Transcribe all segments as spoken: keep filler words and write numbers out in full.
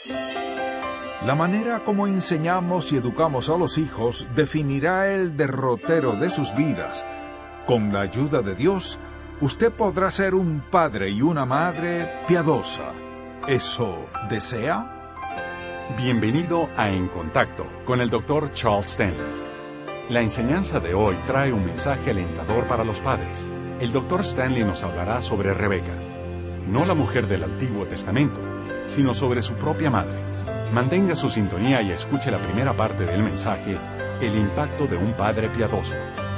La manera como enseñamos y educamos a los hijos definirá el derrotero de sus vidas. Con la ayuda de Dios, usted podrá ser un padre y una madre piadosa. ¿Eso desea? Bienvenido a En Contacto con el doctor Charles Stanley. La enseñanza de hoy trae un mensaje alentador para los padres. El doctor Stanley nos hablará sobre Rebeca, no la mujer del Antiguo Testamento, sino sobre su propia madre. Mantenga su sintonía y escuche la primera parte del mensaje, El impacto de un padre piadoso.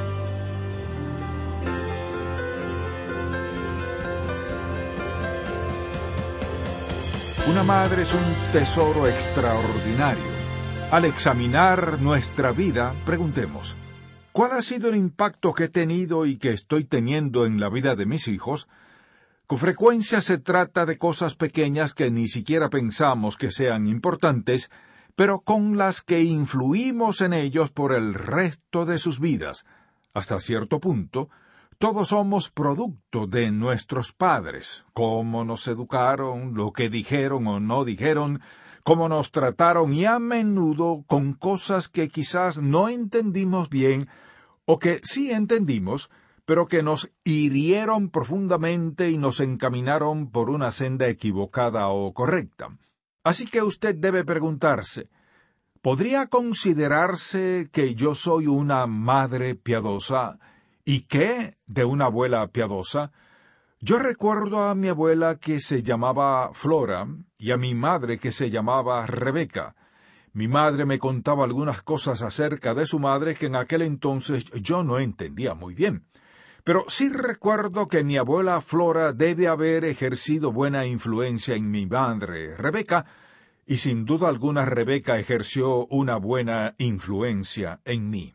Una madre es un tesoro extraordinario. Al examinar nuestra vida, preguntemos, ¿cuál ha sido el impacto que he tenido y que estoy teniendo en la vida de mis hijos? Con frecuencia se trata de cosas pequeñas que ni siquiera pensamos que sean importantes, pero con las que influimos en ellos por el resto de sus vidas. Hasta cierto punto, todos somos producto de nuestros padres, cómo nos educaron, lo que dijeron o no dijeron, cómo nos trataron y a menudo con cosas que quizás no entendimos bien o que sí entendimos, pero que nos hirieron profundamente y nos encaminaron por una senda equivocada o correcta. Así que usted debe preguntarse, ¿podría considerarse que yo soy una madre piadosa? ¿Y qué de una abuela piadosa? Yo recuerdo a mi abuela que se llamaba Flora y a mi madre que se llamaba Rebeca. Mi madre me contaba algunas cosas acerca de su madre que en aquel entonces yo no entendía muy bien. Pero sí recuerdo que mi abuela Flora debe haber ejercido buena influencia en mi madre, Rebeca, y sin duda alguna Rebeca ejerció una buena influencia en mí.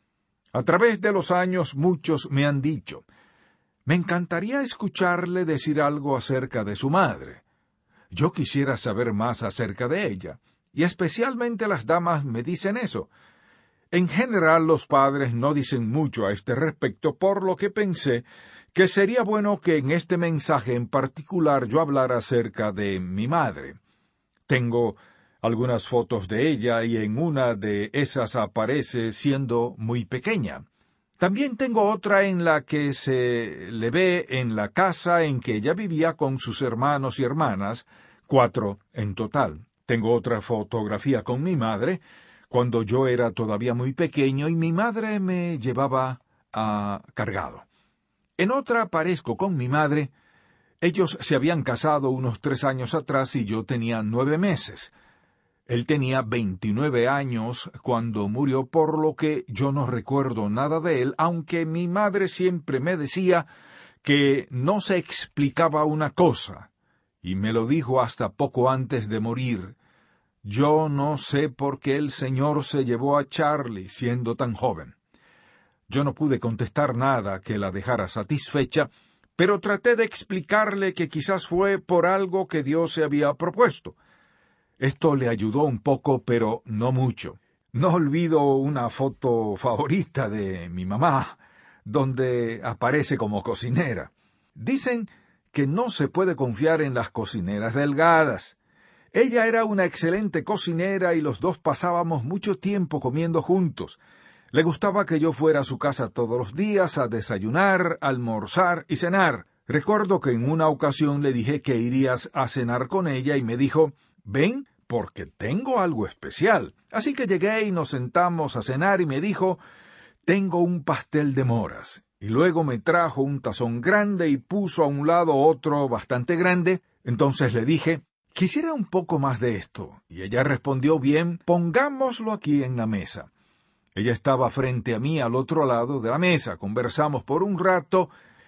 A través de los años muchos me han dicho, me encantaría escucharle decir algo acerca de su madre. Yo quisiera saber más acerca de ella, y especialmente las damas me dicen eso. En general los padres no dicen mucho a este respecto, por lo que pensé que sería bueno que en este mensaje en particular yo hablara acerca de mi madre. Tengo algunas fotos de ella y en una de esas aparece siendo muy pequeña. También tengo otra en la que se le ve en la casa en que ella vivía con sus hermanos y hermanas, cuatro en total. Tengo otra fotografía con mi madre, cuando yo era todavía muy pequeño y mi madre me llevaba a cargado. En otra aparezco con mi madre. Ellos se habían casado unos tres años atrás y yo tenía nueve meses. Él tenía veintinueve años cuando murió, por lo que yo no recuerdo nada de él, aunque mi madre siempre me decía que no se explicaba una cosa, y me lo dijo hasta poco antes de morir. Yo no sé por qué el Señor se llevó a Charlie siendo tan joven. Yo no pude contestar nada que la dejara satisfecha, pero traté de explicarle que quizás fue por algo que Dios se había propuesto. Esto le ayudó un poco, pero no mucho. No olvido una foto favorita de mi mamá, donde aparece como cocinera. Dicen que no se puede confiar en las cocineras delgadas. Ella era una excelente cocinera y los dos pasábamos mucho tiempo comiendo juntos. Le gustaba que yo fuera a su casa todos los días a desayunar, almorzar y cenar. Recuerdo que en una ocasión le dije que irías a cenar con ella y me dijo, ven, porque tengo algo especial. Así que llegué y nos sentamos a cenar y me dijo, tengo un pastel de moras. Y luego me trajo un tazón grande y puso a un lado otro bastante grande. Entonces le dije, quisiera un poco más de esto, y ella respondió, bien, pongámoslo aquí en la mesa. Ella estaba frente a mí al otro lado de la mesa, conversamos por un rato,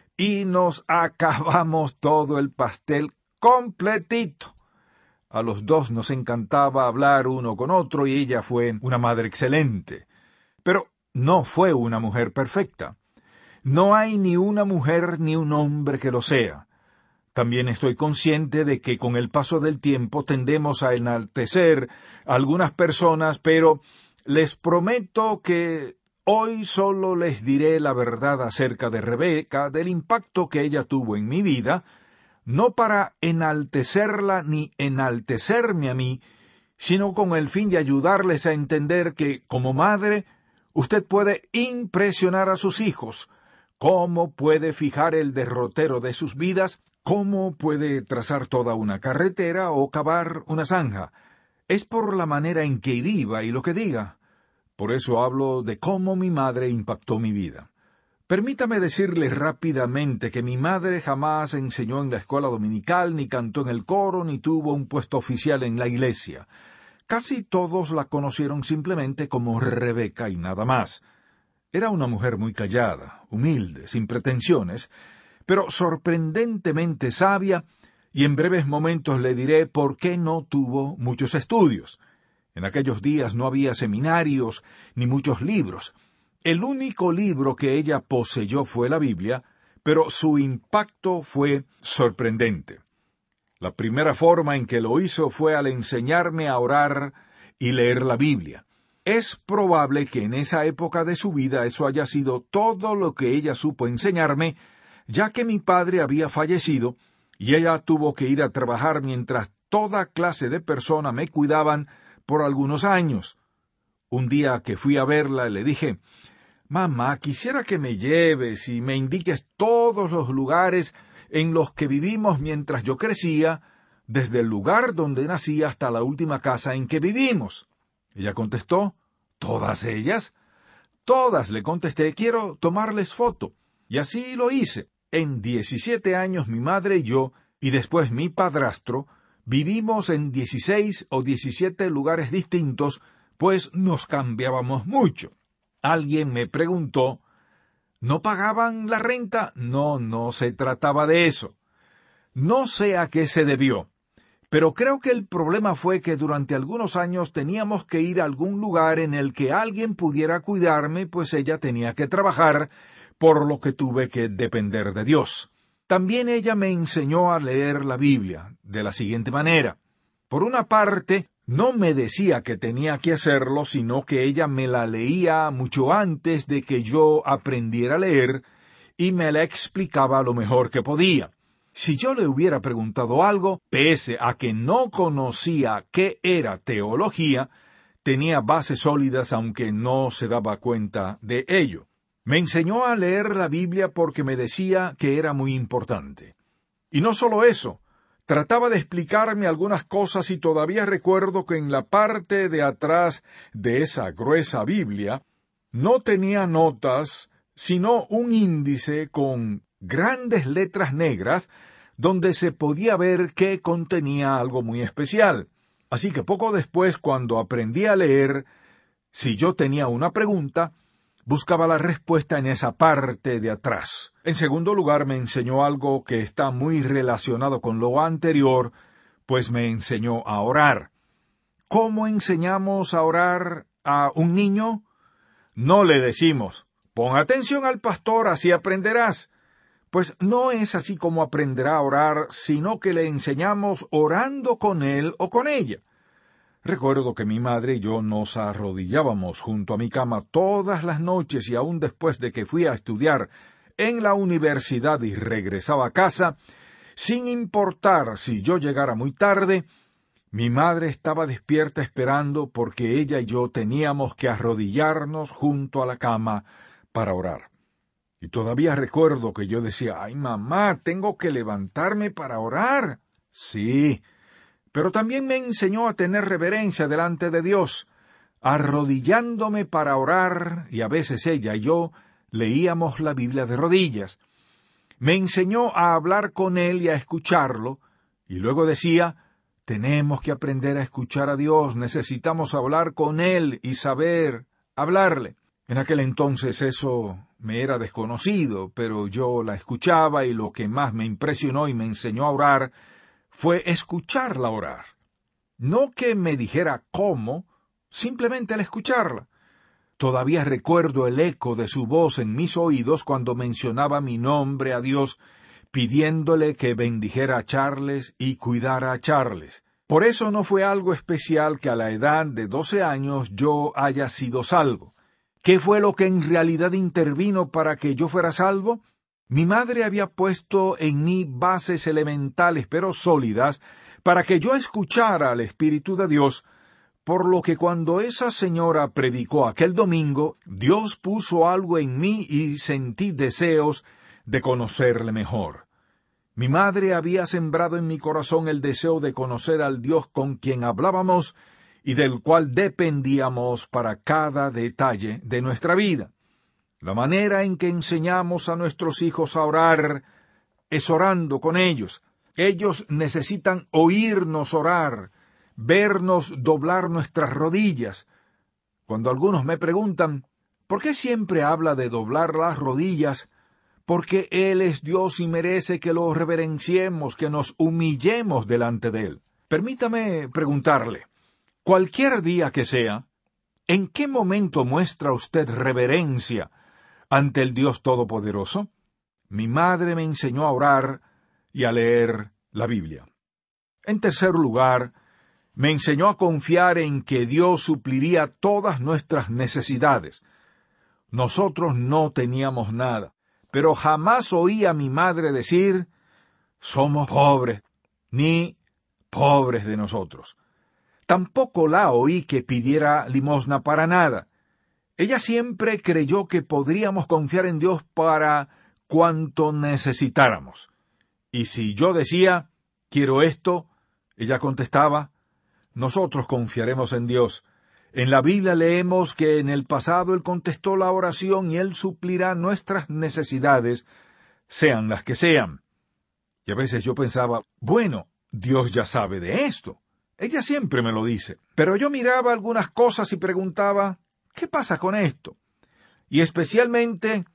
y nos acabamos todo el pastel completito. A los dos nos encantaba hablar uno con otro, y ella fue una madre excelente. Pero no fue una mujer perfecta. No hay ni una mujer ni un hombre que lo sea. También estoy consciente de que con el paso del tiempo tendemos a enaltecer a algunas personas, pero les prometo que hoy solo les diré la verdad acerca de Rebeca, del impacto que ella tuvo en mi vida, no para enaltecerla ni enaltecerme a mí, sino con el fin de ayudarles a entender que, como madre, usted puede impresionar a sus hijos, cómo puede fijar el derrotero de sus vidas, cómo puede trazar toda una carretera o cavar una zanja. Es por la manera en que viva y lo que diga. Por eso hablo de cómo mi madre impactó mi vida. Permítame decirle rápidamente que mi madre jamás enseñó en la escuela dominical, ni cantó en el coro, ni tuvo un puesto oficial en la iglesia. Casi todos la conocieron simplemente como Rebeca y nada más. Era una mujer muy callada, humilde, sin pretensiones, pero sorprendentemente sabia, y en breves momentos le diré por qué no tuvo muchos estudios. En aquellos días no había seminarios ni muchos libros. El único libro que ella poseyó fue la Biblia, pero su impacto fue sorprendente. La primera forma en que lo hizo fue al enseñarme a orar y leer la Biblia. Es probable que en esa época de su vida eso haya sido todo lo que ella supo enseñarme, ya que mi padre había fallecido y ella tuvo que ir a trabajar mientras toda clase de personas me cuidaban por algunos años. Un día que fui a verla le dije: «Mamá, quisiera que me lleves y me indiques todos los lugares en los que vivimos mientras yo crecía, desde el lugar donde nací hasta la última casa en que vivimos». Ella contestó: «¿Todas ellas?» «Todas», le contesté, «quiero tomarles foto». Y así lo hice. En diecisiete años mi madre y yo, y después mi padrastro, vivimos en dieciséis o diecisiete lugares distintos, pues nos cambiábamos mucho. Alguien me preguntó, ¿no pagaban la renta? No, no se trataba de eso. No sé a qué se debió, pero creo que el problema fue que durante algunos años teníamos que ir a algún lugar en el que alguien pudiera cuidarme, pues ella tenía que trabajar, por lo que tuve que depender de Dios. También ella me enseñó a leer la Biblia de la siguiente manera. Por una parte, no me decía que tenía que hacerlo, sino que ella me la leía mucho antes de que yo aprendiera a leer y me la explicaba lo mejor que podía. Si yo le hubiera preguntado algo, pese a que no conocía qué era teología, tenía bases sólidas aunque no se daba cuenta de ello. Me enseñó a leer la Biblia porque me decía que era muy importante. Y no solo eso, trataba de explicarme algunas cosas y todavía recuerdo que en la parte de atrás de esa gruesa Biblia no tenía notas, sino un índice con grandes letras negras donde se podía ver que contenía algo muy especial. Así que poco después, cuando aprendí a leer, si yo tenía una pregunta, buscaba la respuesta en esa parte de atrás. En segundo lugar, me enseñó algo que está muy relacionado con lo anterior, pues me enseñó a orar. ¿Cómo enseñamos a orar a un niño? No le decimos, pon atención al pastor, así aprenderás. Pues no es así como aprenderá a orar, sino que le enseñamos orando con él o con ella. Recuerdo que mi madre y yo nos arrodillábamos junto a mi cama todas las noches y aún después de que fui a estudiar en la universidad y regresaba a casa, sin importar si yo llegara muy tarde, mi madre estaba despierta esperando porque ella y yo teníamos que arrodillarnos junto a la cama para orar. Y todavía recuerdo que yo decía, «Ay, mamá, tengo que levantarme para orar». Sí, pero también me enseñó a tener reverencia delante de Dios, arrodillándome para orar, y a veces ella y yo leíamos la Biblia de rodillas. Me enseñó a hablar con Él y a escucharlo, y luego decía, tenemos que aprender a escuchar a Dios, necesitamos hablar con Él y saber hablarle. En aquel entonces eso me era desconocido, pero yo la escuchaba y lo que más me impresionó y me enseñó a orar fue escucharla orar. No que me dijera cómo, simplemente al escucharla. Todavía recuerdo el eco de su voz en mis oídos cuando mencionaba mi nombre a Dios, pidiéndole que bendijera a Charles y cuidara a Charles. Por eso no fue algo especial que a la edad de doce años yo haya sido salvo. ¿Qué fue lo que en realidad intervino para que yo fuera salvo? Mi madre había puesto en mí bases elementales pero sólidas para que yo escuchara al Espíritu de Dios, por lo que cuando esa señora predicó aquel domingo, Dios puso algo en mí y sentí deseos de conocerle mejor. Mi madre había sembrado en mi corazón el deseo de conocer al Dios con quien hablábamos y del cual dependíamos para cada detalle de nuestra vida. La manera en que enseñamos a nuestros hijos a orar es orando con ellos. Ellos necesitan oírnos orar, vernos doblar nuestras rodillas. Cuando algunos me preguntan, ¿por qué siempre habla de doblar las rodillas? Porque Él es Dios y merece que lo reverenciemos, que nos humillemos delante de Él. Permítame preguntarle, cualquier día que sea, ¿en qué momento muestra usted reverencia ante el Dios Todopoderoso? Mi madre me enseñó a orar y a leer la Biblia. En tercer lugar, me enseñó a confiar en que Dios supliría todas nuestras necesidades. Nosotros no teníamos nada, pero jamás oí a mi madre decir, somos pobres, ni pobres de nosotros. Tampoco la oí que pidiera limosna para nada. Ella siempre creyó que podríamos confiar en Dios para cuanto necesitáramos. Y si yo decía, quiero esto, ella contestaba, nosotros confiaremos en Dios. En la Biblia leemos que en el pasado Él contestó la oración y Él suplirá nuestras necesidades, sean las que sean. Y a veces yo pensaba, bueno, Dios ya sabe de esto. Ella siempre me lo dice. Pero yo miraba algunas cosas y preguntaba, ¿qué pasa con esto? Y especialmente,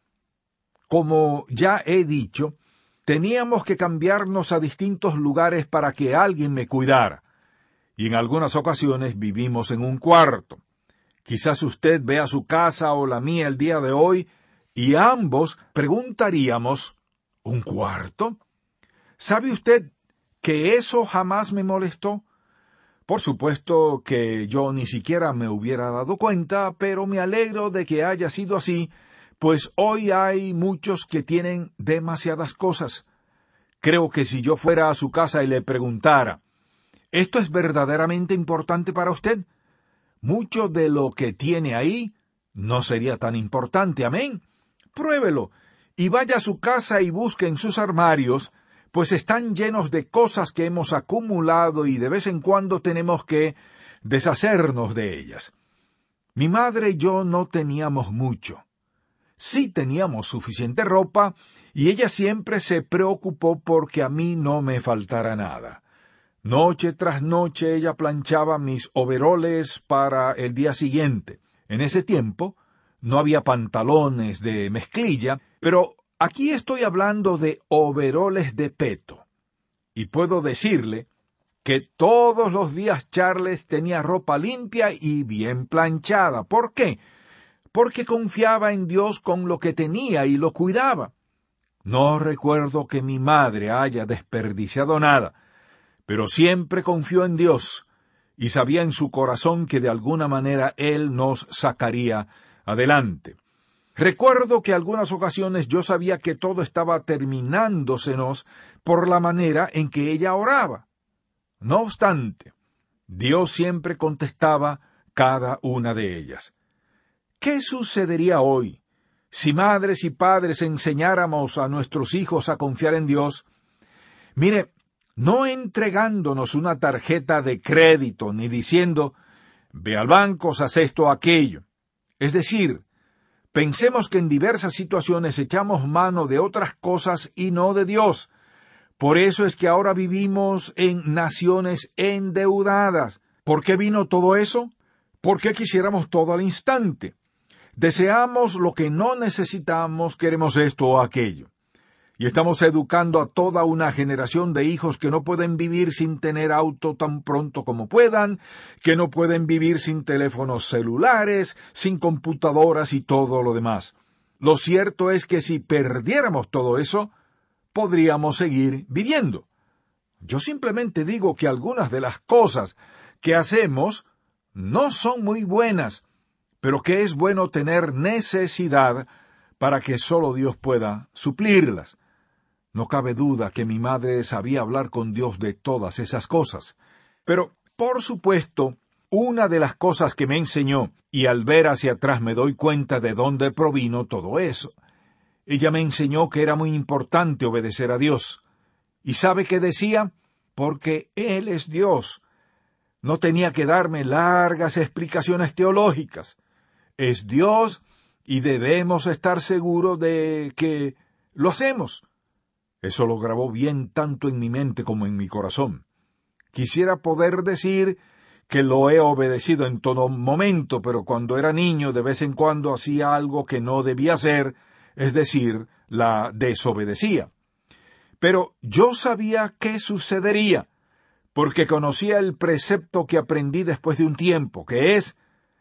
como ya he dicho, teníamos que cambiarnos a distintos lugares para que alguien me cuidara. Y en algunas ocasiones vivimos en un cuarto. Quizás usted vea su casa o la mía el día de hoy, y ambos preguntaríamos, ¿un cuarto? ¿Sabe usted que eso jamás me molestó? Por supuesto que yo ni siquiera me hubiera dado cuenta, pero me alegro de que haya sido así, pues hoy hay muchos que tienen demasiadas cosas. Creo que si yo fuera a su casa y le preguntara, ¿esto es verdaderamente importante para usted? Mucho de lo que tiene ahí no sería tan importante, amén. Pruébelo, y vaya a su casa y busque en sus armarios, pues están llenos de cosas que hemos acumulado y de vez en cuando tenemos que deshacernos de ellas. Mi madre y yo no teníamos mucho. Sí teníamos suficiente ropa, y ella siempre se preocupó porque a mí no me faltara nada. Noche tras noche ella planchaba mis overoles para el día siguiente. En ese tiempo no había pantalones de mezclilla, pero aquí estoy hablando de overoles de peto. Y puedo decirle que todos los días Charles tenía ropa limpia y bien planchada. ¿Por qué? Porque confiaba en Dios con lo que tenía y lo cuidaba. No recuerdo que mi madre haya desperdiciado nada, pero siempre confió en Dios y sabía en su corazón que de alguna manera Él nos sacaría adelante. Recuerdo que algunas ocasiones yo sabía que todo estaba terminándosenos por la manera en que ella oraba. No obstante, Dios siempre contestaba cada una de ellas. ¿Qué sucedería hoy si madres y padres enseñáramos a nuestros hijos a confiar en Dios? Mire, no entregándonos una tarjeta de crédito ni diciendo, ve al banco, haz esto o aquello. Es decir, pensemos que en diversas situaciones echamos mano de otras cosas y no de Dios. Por eso es que ahora vivimos en naciones endeudadas. ¿Por qué vino todo eso? ¿Por qué quisiéramos todo al instante? Deseamos lo que no necesitamos, queremos esto o aquello. Y estamos educando a toda una generación de hijos que no pueden vivir sin tener auto tan pronto como puedan, que no pueden vivir sin teléfonos celulares, sin computadoras y todo lo demás. Lo cierto es que si perdiéramos todo eso, podríamos seguir viviendo. Yo simplemente digo que algunas de las cosas que hacemos no son muy buenas, pero que es bueno tener necesidad para que solo Dios pueda suplirlas. No cabe duda que mi madre sabía hablar con Dios de todas esas cosas. Pero, por supuesto, una de las cosas que me enseñó, y al ver hacia atrás me doy cuenta de dónde provino todo eso. Ella me enseñó que era muy importante obedecer a Dios. ¿Y sabe qué decía? Porque Él es Dios. No tenía que darme largas explicaciones teológicas. Es Dios y debemos estar seguros de que lo hacemos. Eso lo grabó bien tanto en mi mente como en mi corazón. Quisiera poder decir que lo he obedecido en todo momento, pero cuando era niño de vez en cuando hacía algo que no debía hacer, es decir, la desobedecía. Pero yo sabía qué sucedería, porque conocía el precepto que aprendí después de un tiempo, que es,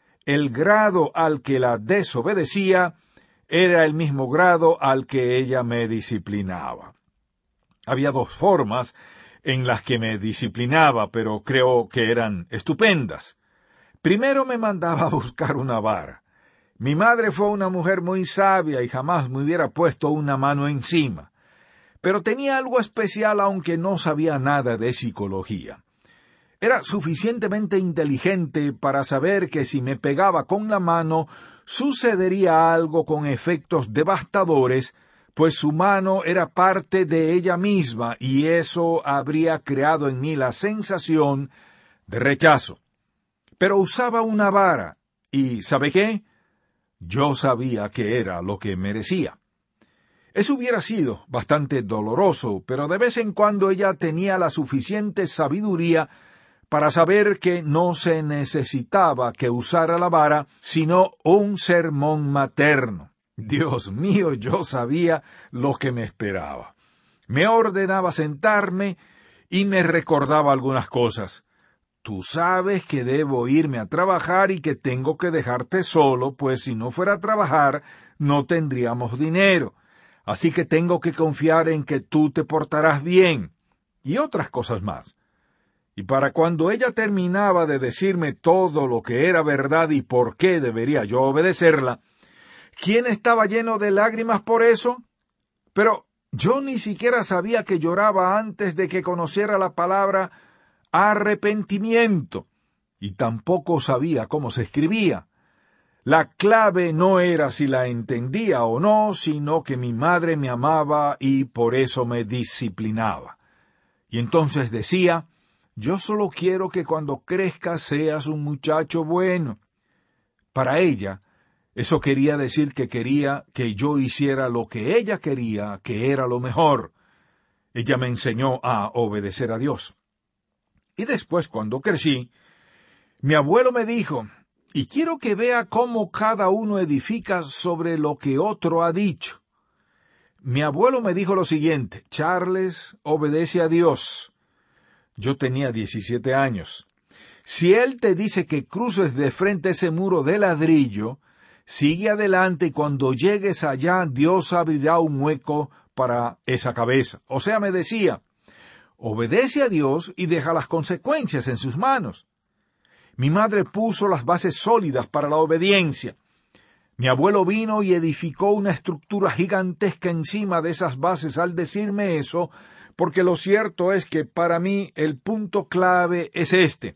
el grado al que la desobedecía era el mismo grado al que ella me disciplinaba. Había dos formas en las que me disciplinaba, pero creo que eran estupendas. Primero me mandaba a buscar una vara. Mi madre fue una mujer muy sabia y jamás me hubiera puesto una mano encima. Pero tenía algo especial aunque no sabía nada de psicología. Era suficientemente inteligente para saber que si me pegaba con la mano sucedería algo con efectos devastadores, pues su mano era parte de ella misma y eso habría creado en mí la sensación de rechazo. Pero usaba una vara y, ¿sabe qué? Yo sabía que era lo que merecía. Eso hubiera sido bastante doloroso, pero de vez en cuando ella tenía la suficiente sabiduría para saber que no se necesitaba que usara la vara, sino un sermón materno. Dios mío, yo sabía lo que me esperaba. Me ordenaba sentarme y me recordaba algunas cosas. Tú sabes que debo irme a trabajar y que tengo que dejarte solo, pues si no fuera a trabajar, no tendríamos dinero. Así que tengo que confiar en que tú te portarás bien. Y otras cosas más. Y para cuando ella terminaba de decirme todo lo que era verdad y por qué debería yo obedecerla, ¿quién estaba lleno de lágrimas por eso? Pero yo ni siquiera sabía que lloraba antes de que conociera la palabra arrepentimiento, y tampoco sabía cómo se escribía. La clave no era si la entendía o no, sino que mi madre me amaba y por eso me disciplinaba. Y entonces decía, yo solo quiero que cuando crezcas seas un muchacho bueno. Para ella, eso quería decir que quería que yo hiciera lo que ella quería, que era lo mejor. Ella me enseñó a obedecer a Dios. Y después, cuando crecí, mi abuelo me dijo, y quiero que vea cómo cada uno edifica sobre lo que otro ha dicho. Mi abuelo me dijo lo siguiente, Charles, obedece a Dios. Yo tenía diecisiete años. Si Él te dice que cruces de frente ese muro de ladrillo, sigue adelante y cuando llegues allá, Dios abrirá un hueco para esa cabeza. O sea, me decía, obedece a Dios y deja las consecuencias en sus manos. Mi madre puso las bases sólidas para la obediencia. Mi abuelo vino y edificó una estructura gigantesca encima de esas bases al decirme eso, porque lo cierto es que para mí el punto clave es este.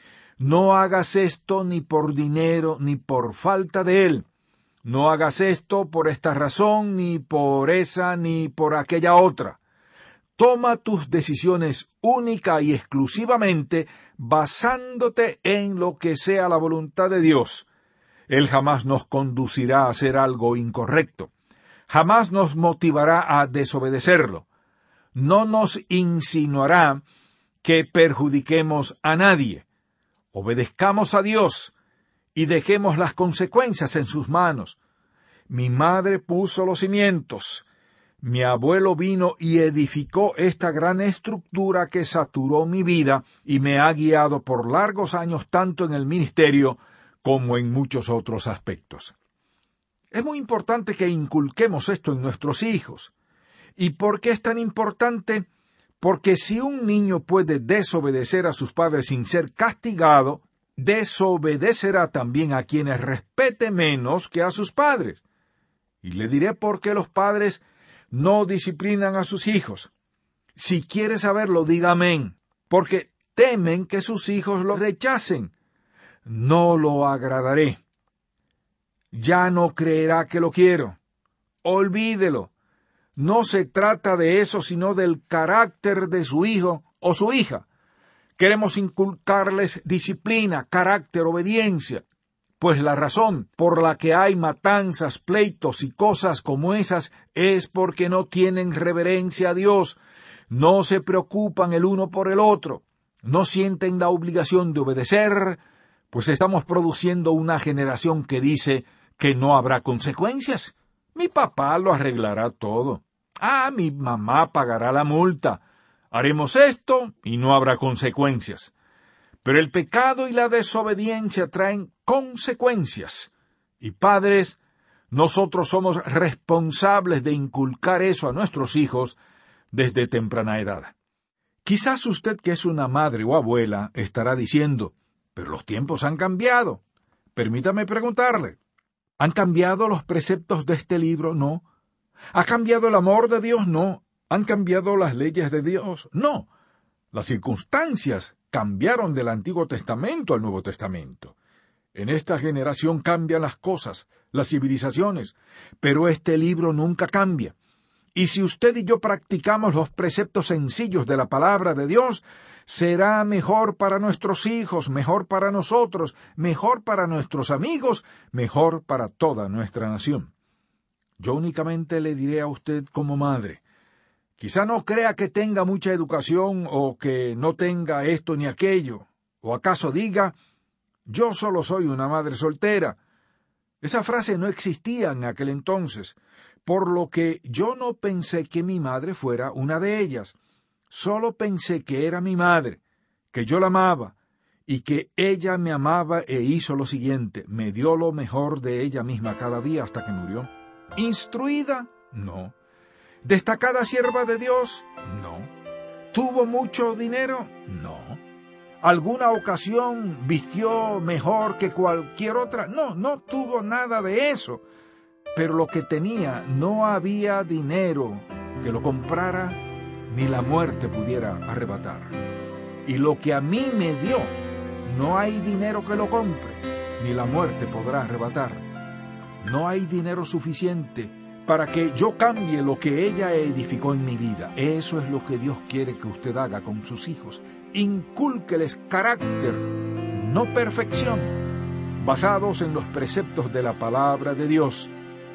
No hagas esto ni por dinero ni por falta de él. No hagas esto por esta razón, ni por esa, ni por aquella otra. Toma tus decisiones única y exclusivamente basándote en lo que sea la voluntad de Dios. Él jamás nos conducirá a hacer algo incorrecto. Jamás nos motivará a desobedecerlo. No nos insinuará que perjudiquemos a nadie. Obedezcamos a Dios y dejemos las consecuencias en sus manos. Mi madre puso los cimientos. Mi abuelo vino y edificó esta gran estructura que saturó mi vida y me ha guiado por largos años tanto en el ministerio como en muchos otros aspectos. Es muy importante que inculquemos esto en nuestros hijos. ¿Y por qué es tan importante? Porque si un niño puede desobedecer a sus padres sin ser castigado, desobedecerá también a quienes respete menos que a sus padres. Y le diré por qué los padres no disciplinan a sus hijos. Si quiere saberlo, diga amén, porque temen que sus hijos lo rechacen. No lo agradaré. Ya no creerá que lo quiero. Olvídelo. No se trata de eso, sino del carácter de su hijo o su hija. Queremos inculcarles disciplina, carácter, obediencia. Pues la razón por la que hay matanzas, pleitos y cosas como esas es porque no tienen reverencia a Dios, no se preocupan el uno por el otro, no sienten la obligación de obedecer, pues estamos produciendo una generación que dice que no habrá consecuencias. Mi papá lo arreglará todo. Ah, mi mamá pagará la multa. Haremos esto y no habrá consecuencias. Pero el pecado y la desobediencia traen consecuencias. Y padres, nosotros somos responsables de inculcar eso a nuestros hijos desde temprana edad. Quizás usted, que es una madre o abuela, estará diciendo, pero los tiempos han cambiado. Permítame preguntarle, ¿han cambiado los preceptos de este libro? No. ¿Ha cambiado el amor de Dios? No. ¿Han cambiado las leyes de Dios? No. Las circunstancias cambiaron del Antiguo Testamento al Nuevo Testamento. En esta generación cambian las cosas, las civilizaciones, pero este libro nunca cambia. Y si usted y yo practicamos los preceptos sencillos de la palabra de Dios, será mejor para nuestros hijos, mejor para nosotros, mejor para nuestros amigos, mejor para toda nuestra nación. Yo únicamente le diré a usted como madre, quizá no crea que tenga mucha educación o que no tenga esto ni aquello, o acaso diga, yo solo soy una madre soltera. Esa frase no existía en aquel entonces, por lo que yo no pensé que mi madre fuera una de ellas. Solo pensé que era mi madre, que yo la amaba, y que ella me amaba e hizo lo siguiente, me dio lo mejor de ella misma cada día hasta que murió. ¿Instruida? No. ¿Destacada sierva de Dios? No. ¿Tuvo mucho dinero? No. ¿Alguna ocasión vistió mejor que cualquier otra? No, no tuvo nada de eso. Pero lo que tenía, no había dinero que lo comprara, ni la muerte pudiera arrebatar. Y lo que a mí me dio, no hay dinero que lo compre, ni la muerte podrá arrebatar. No hay dinero suficiente para que yo cambie lo que ella edificó en mi vida. Eso es lo que Dios quiere que usted haga con sus hijos. Incúlqueles carácter, no perfección, basados en los preceptos de la palabra de Dios.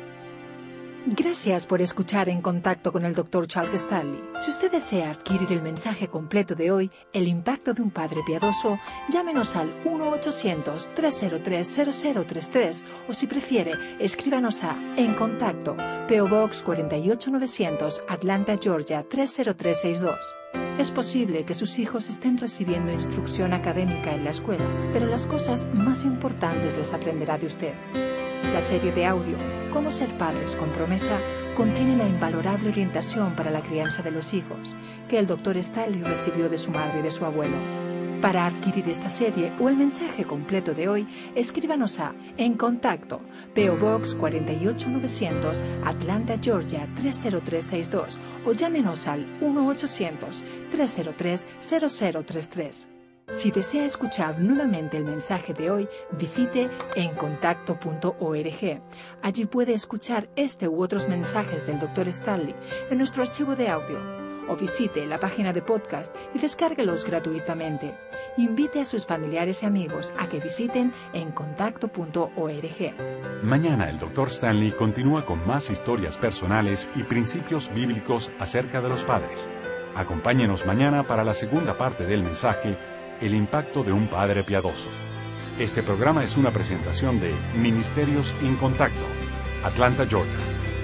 Gracias por escuchar En Contacto con el doctor Charles Stanley. Si usted desea adquirir el mensaje completo de hoy, El impacto de un padre piadoso, llámenos al uno ochocientos, tres cero tres, cero cero tres tres o si prefiere, escríbanos a En Contacto, P O Box cuarenta y ocho novecientos, Atlanta, Georgia tres cero tres seis dos. Es posible que sus hijos estén recibiendo instrucción académica en la escuela, pero las cosas más importantes les aprenderá de usted. La serie de audio Cómo ser padres con promesa contiene la invalorable orientación para la crianza de los hijos que el doctor Stanley recibió de su madre y de su abuelo. Para adquirir esta serie o el mensaje completo de hoy, escríbanos a En Contacto, P O Box cuarenta y ocho novecientos, Atlanta, Georgia tres cero tres seis dos o llámenos al uno ochocientos, tres cero tres, cero cero tres tres. Si desea escuchar nuevamente el mensaje de hoy, visite en contacto punto org. Allí puede escuchar este u otros mensajes del doctor Stanley en nuestro archivo de audio. O visite la página de podcast y descárguelos gratuitamente. Invite a sus familiares y amigos a que visiten en contacto punto org. Mañana el doctor Stanley continúa con más historias personales y principios bíblicos acerca de los padres. Acompáñenos mañana para la segunda parte del mensaje, El impacto de un padre piadoso. Este programa es una presentación de Ministerios en Contacto, Atlanta, Georgia.